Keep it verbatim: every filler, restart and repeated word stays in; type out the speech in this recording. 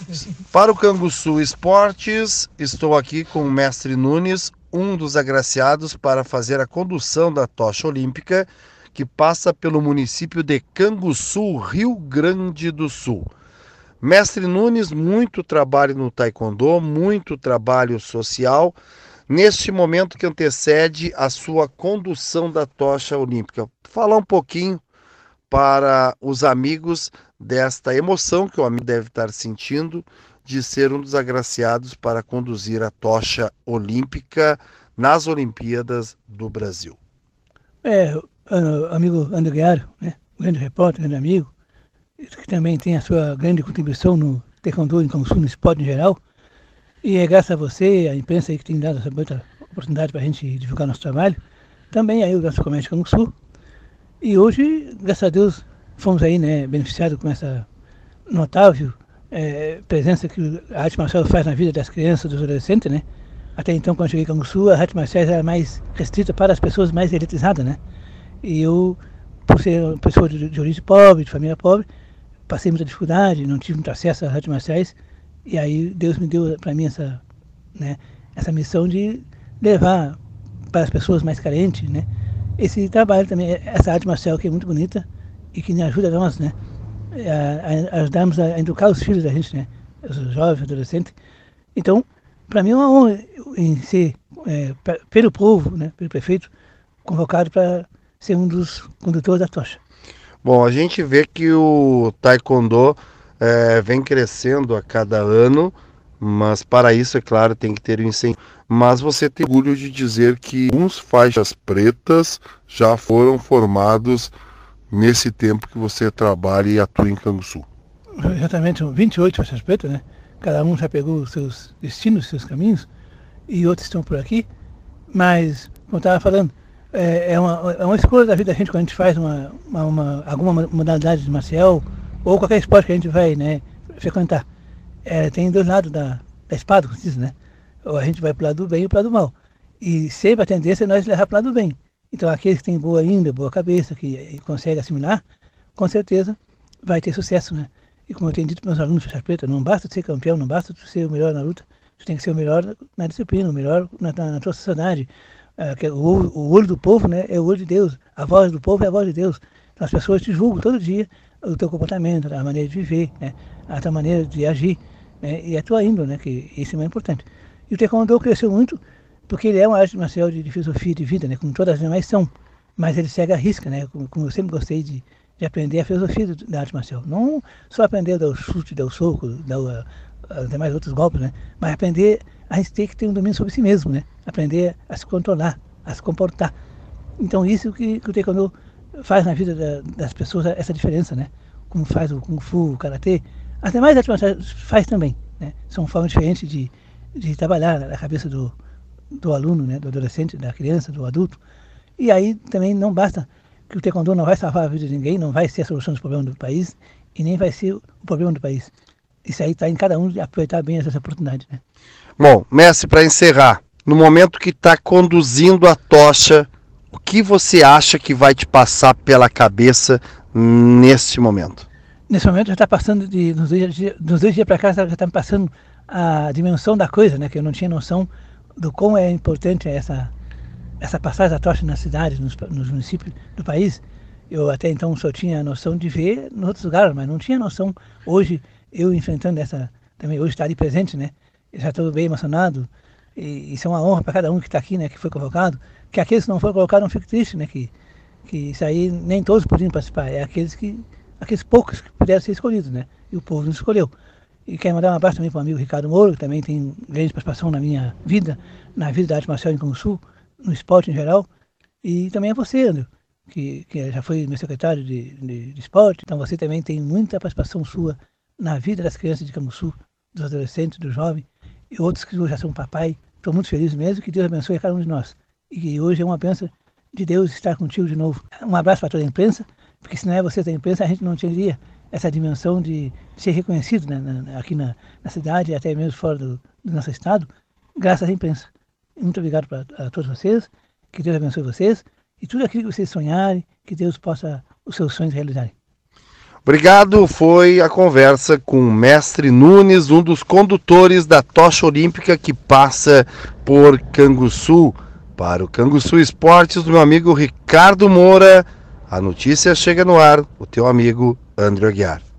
Para o Canguçu Esportes, estou aqui com o mestre Nunes, um dos agraciados para fazer a condução da tocha olímpica que passa pelo município de Canguçu, Rio Grande do Sul. Mestre Nunes, muito trabalho no taekwondo, muito trabalho social, neste momento que antecede a sua condução da tocha olímpica. Falar um pouquinho para os amigos desta emoção que o amigo deve estar sentindo de ser um dos agraciados para conduzir a tocha olímpica nas Olimpíadas do Brasil. É, o amigo André Guiaro, né, grande repórter, grande amigo, que também tem a sua grande contribuição no taekwondo, em Canguçu, no esporte em geral. E é graças a você, a imprensa aí que tem dado essa muita oportunidade para a gente divulgar nosso trabalho. Também aí o nosso comércio Canguçu. E hoje, graças a Deus, fomos aí, né, beneficiados com essa notável é, presença que a arte marcial faz na vida das crianças, dos adolescentes, né? Até então, quando eu cheguei em Canguçu, a arte marcial era mais restrita para as pessoas mais elitizadas, né? E eu, por ser uma pessoa de, de origem pobre, de família pobre, passei muita dificuldade, não tive muito acesso às artes marciais. E aí Deus me deu para mim essa, né, essa missão de levar para as pessoas mais carentes, né, esse trabalho também, essa arte marcial que é muito bonita e que me ajuda nós, né, a, a ajudarmos a educar os filhos da gente, né, os jovens, adolescentes. Então, para mim é uma honra em ser, é, pra, pelo povo, né, pelo prefeito, convocado para ser um dos condutores da tocha. Bom, a gente vê que o taekwondo é, vem crescendo a cada ano, mas para isso, é claro, tem que ter o incentivo. Mas você tem orgulho de dizer que uns faixas pretas já foram formados nesse tempo que você trabalha e atua em Canguçu. Exatamente, são vinte e oito faixas pretas, né? Cada um já pegou os seus destinos, os seus caminhos, e outros estão por aqui. Mas, como eu estava falando, é, é, uma, é uma escolha da vida da gente quando a gente faz uma, uma, uma, alguma modalidade de marcial, ou qualquer esporte que a gente vai, né, frequentar. É, tem dois lados da, da espada, como se diz, né? Ou a gente vai para o lado do bem ou para o lado do mal. E sempre a tendência é nós levar para o lado do bem. Então aqueles que têm boa índole, boa cabeça, que conseguem assimilar, com certeza vai ter sucesso, né? E como eu tenho dito para meus alunos de faixa preta, não basta ser campeão, não basta ser o melhor na luta, você tem que ser o melhor na disciplina, o melhor na, na, na tua sociedade. É, o, o olho do povo, né, é o olho de Deus, a voz do povo é a voz de Deus. Então as pessoas te julgam todo dia o teu comportamento, a maneira de viver, né, a tua maneira de agir, né, e a tua índole, né, que isso é muito importante. E o taekwondo cresceu muito porque ele é uma arte marcial de, de filosofia de vida, né, como todas as demais são, mas ele segue a risca, né, como, como eu sempre gostei de, de aprender a filosofia do, da arte marcial. Não só aprender a dar o chute, dar o soco, dar o, a, a, demais outros golpes, né, mas aprender a gente tem que ter um domínio sobre si mesmo, né, aprender a se controlar, a se comportar. Então isso que, que o taekwondo faz na vida da, das pessoas, essa diferença, né, como faz o kung fu, o karatê, as demais artes marciais faz também, né, são formas diferentes de de trabalhar na cabeça do, do aluno, né, do adolescente, da criança, do adulto. E aí também não basta que o taekwondo não vai salvar a vida de ninguém, não vai ser a solução dos problemas do país e nem vai ser o problema do país. Isso aí está em cada um de aproveitar bem essa oportunidade, né? Bom, mestre, para encerrar, no momento que está conduzindo a tocha, o que você acha que vai te passar pela cabeça neste momento? Nesse momento já está passando, de, nos dois dias, dos dois dias para cá, já está me passando a dimensão da coisa, né, que eu não tinha noção do como é importante essa, essa passagem da tocha nas cidades, nos, nos municípios do país. Eu até então só tinha a noção de ver nos outros lugares, mas não tinha noção. Hoje, eu enfrentando essa, também hoje estar ali presente, né, eu já estou bem emocionado, e isso é uma honra para cada um que está aqui, né, que foi convocado, que aqueles que não foram colocados não fiquem tristes, né, que, que isso aí nem todos podiam participar, é aqueles, que, aqueles poucos que puderam ser escolhidos, né, e o povo não escolheu. E quero mandar um abraço também para o amigo Ricardo Moura, que também tem grande participação na minha vida, na vida da arte marcial em Canguçu, no esporte em geral. E também a você, André, que, que já foi meu secretário de, de, de esporte. Então você também tem muita participação sua na vida das crianças de Canguçu, dos adolescentes, dos jovens, e outros que já são papai. Estou muito feliz mesmo, que Deus abençoe a cada um de nós. E que hoje é uma bênção de Deus estar contigo de novo. Um abraço para toda a imprensa, porque se não é você da imprensa, a gente não teria essa dimensão de ser reconhecido, né, na, aqui na, na cidade e até mesmo fora do, do nosso estado, graças à imprensa. Muito obrigado pra, a todos vocês, que Deus abençoe vocês e tudo aquilo que vocês sonharem, que Deus possa os seus sonhos realizarem. Obrigado, foi a conversa com o Mestre Nunes, um dos condutores da tocha olímpica que passa por Canguçu. Para o Canguçu Esportes, do meu amigo Ricardo Moura, a notícia chega no ar, o teu amigo André Aguiar.